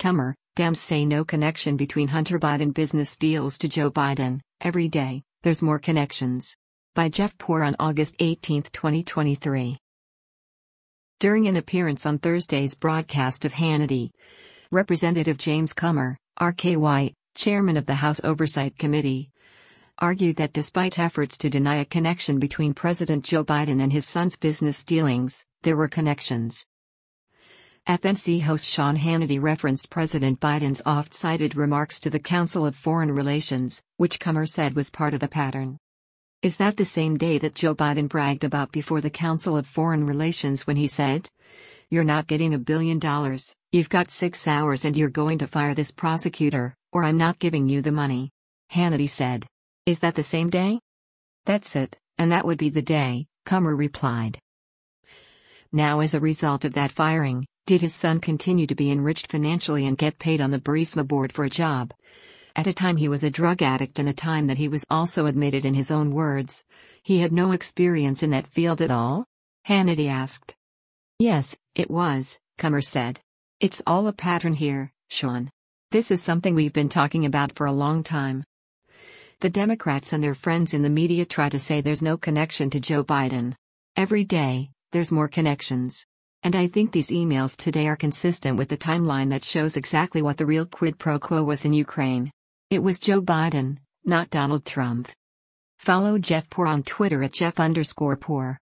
Kummer, Dems say no connection between Hunter Biden business deals to Joe Biden. Every day, there's more connections. By Jeff Poor on August 18, 2023. During an appearance on Thursday's broadcast of Hannity, Representative James Kummer, RKY, chairman of the House Oversight Committee, argued that despite efforts to deny a connection between President Joe Biden and his son's business dealings, there were connections. FNC host Sean Hannity referenced President Biden's oft-cited remarks to the Council of Foreign Relations, which Kummer said was part of a pattern. Is that the same day that Joe Biden bragged about before the Council of Foreign Relations when he said, "You're not getting $1 billion, you've got 6 hours and you're going to fire this prosecutor, or I'm not giving you the money"? Hannity said. Is that the same day? That's it, and that would be the day, Kummer replied. Now, as a result of that firing, did his son continue to be enriched financially and get paid on the Burisma board for a job? At a time he was a drug addict and a time that he was also admitted in his own words, he had no experience in that field at all? Hannity asked. Yes, it was, Kummer said. It's all a pattern here, Sean. This is something we've been talking about for a long time. The Democrats and their friends in the media try to say there's no connection to Joe Biden. Every day, there's more connections. And I think these emails today are consistent with the timeline that shows exactly what the real quid pro quo was in Ukraine. It was Joe Biden, not Donald Trump. Follow Jeff Poor on Twitter at Jeff_Poor.